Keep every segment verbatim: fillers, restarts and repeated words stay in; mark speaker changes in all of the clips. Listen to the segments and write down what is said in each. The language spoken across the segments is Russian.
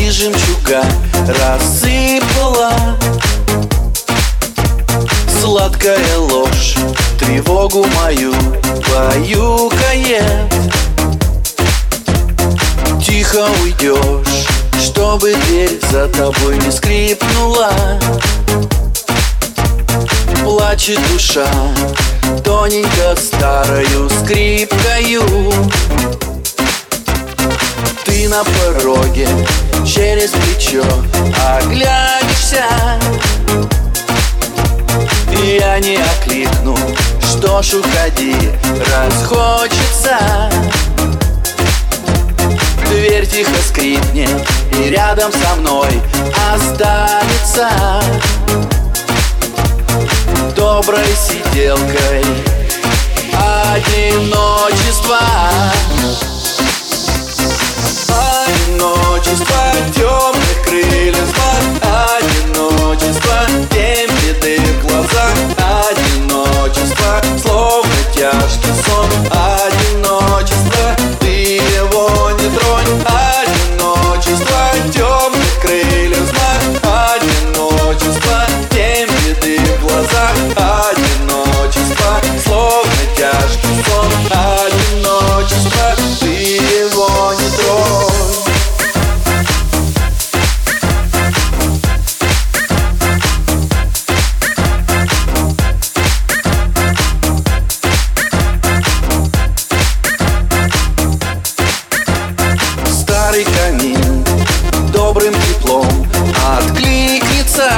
Speaker 1: ты жемчуга рассыпала. Сладкая ложь тревогу мою баюкает. Тихо уйдешь, чтобы дверь за тобой не скрипнула. Плачет душа тоненько старою скрипкою. Ты на пороге через плечо оглянешься. Я не окликну, что ж уходи, расхочется. Дверь тихо скрипнет, и рядом со мной останется доброй сиделкой одиночество. Одиночество темных крыльев взмах. Одиночество тень беды в глазах. Одиночество словно тяжкий сон. Одиночество ты его не тронь. Одиночество темных крыльев взмах. Одиночество тень беды в глазах. Одиночество словно тяжкий сон. Одиночество ты его не тронь. Старый камин добрым теплом откликнется.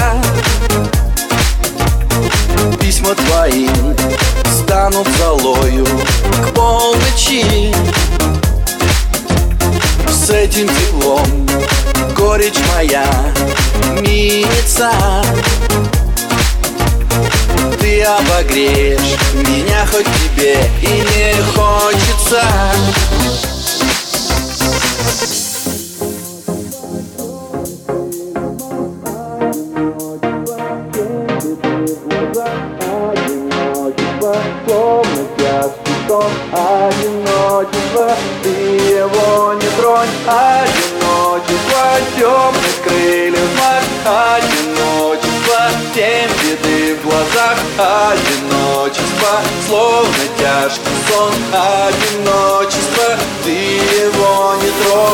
Speaker 1: Письма твои станут золою к полночи. С этим теплом горечь моя минится. Ты обогреешь меня, хоть тебе и не хочется. Словно тяжкий сон. Одиночество ты его не тронь. Одиночество темных крыльев взмах. Одиночество тень беды в глазах. Одиночество словно тяжкий сон. Одиночество ты его не тронь.